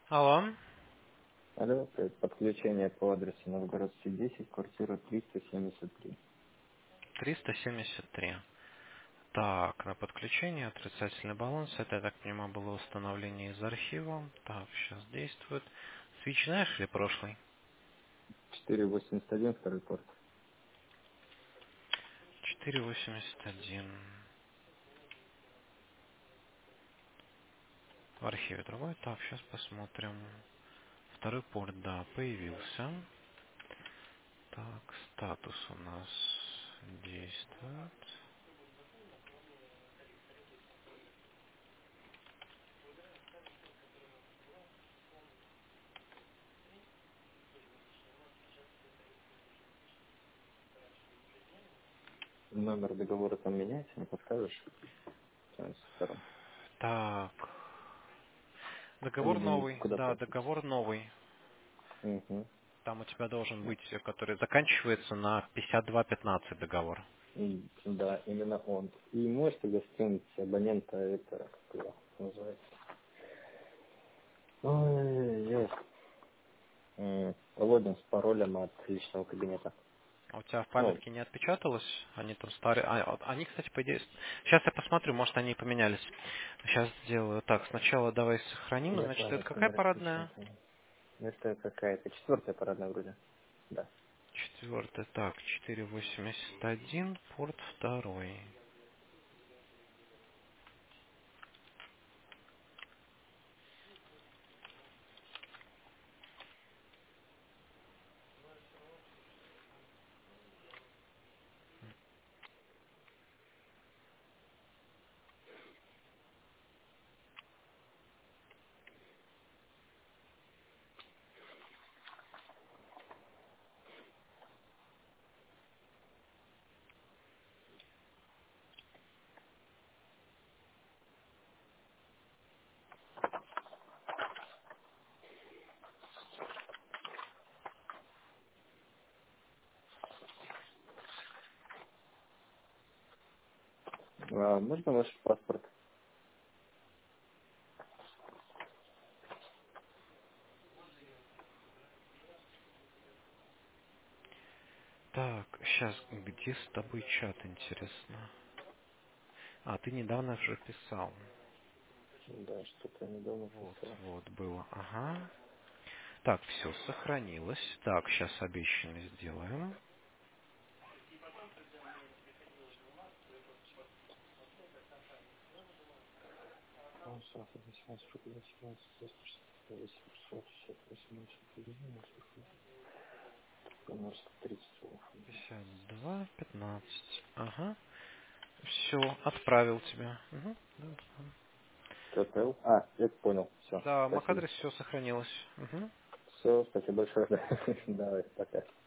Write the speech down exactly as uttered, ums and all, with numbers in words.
Алло. Алло, это подключение по адресу Новгородский десять, квартира триста семьдесят три. триста семьдесят три. Так, на подключение отрицательный баланс. Это, я так понимаю, было установление из архива. Так, сейчас действует. Свич знаешь или прошлый? четыреста восемьдесят один, второй порт. четыреста восемьдесят один. В архиве другой. Так, сейчас посмотрим. Второй порт, да, появился. Так, статус у нас действует. Номер договора там меняется, не подскажешь? Там со сторон. Так, договор Или мне новый. куда Да, платить? договор новый. Угу. Там у тебя должен быть, который заканчивается на пятьдесят два пятнадцать договор. Да, именно он. И можешь тогда скинуть абонента, это, как его называется? Ой, я логин с паролем от личного кабинета. А у тебя в Ну, памятке не отпечаталось? Они там старые. А, вот они, кстати, по идее... Сейчас я посмотрю, может, они и поменялись. Сейчас сделаю так. Сначала давай сохраним. нет, Значит, это памятки какая не парадная? распечатаны. Это какая-то четвертая парадная вроде. Да. Четвертая. Так, четыреста восемьдесят один, порт второй. А, можно ваш паспорт? Так, сейчас, где с тобой чат, интересно? А, ты недавно уже писал. Да, что-то я недавно Вот, писал. вот, было. Ага. Так, все, сохранилось. Так, сейчас обещанный сделаем. пятьдесят два пятнадцать. Ага. Все, отправил тебя. Мгм. Да, КПЛ? А, я понял. Все, да, спасибо. MAC-адрес все сохранилось. Мгм. Все, спасибо большое. Давай, пока.